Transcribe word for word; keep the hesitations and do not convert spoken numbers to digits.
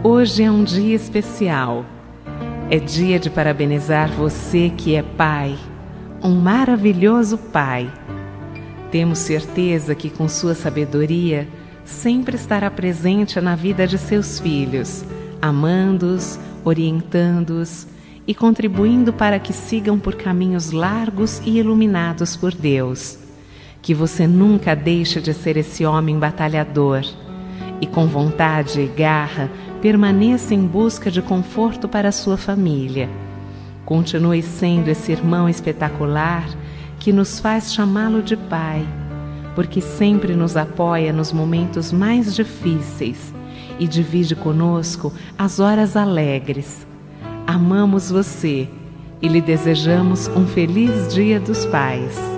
Hoje é um dia especial. É dia de parabenizar você que é pai, um maravilhoso pai. Temos certeza que com sua sabedoria sempre estará presente na vida de seus filhos, amando-os, orientando-os e contribuindo para que sigam por caminhos largos e iluminados por Deus. Que você nunca deixe de ser esse homem batalhador e com vontade e garra permaneça em busca de conforto para a sua família. Continue sendo esse irmão espetacular que nos faz chamá-lo de pai, porque sempre nos apoia nos momentos mais difíceis e divide conosco as horas alegres. Amamos você e lhe desejamos um feliz Dia dos Pais.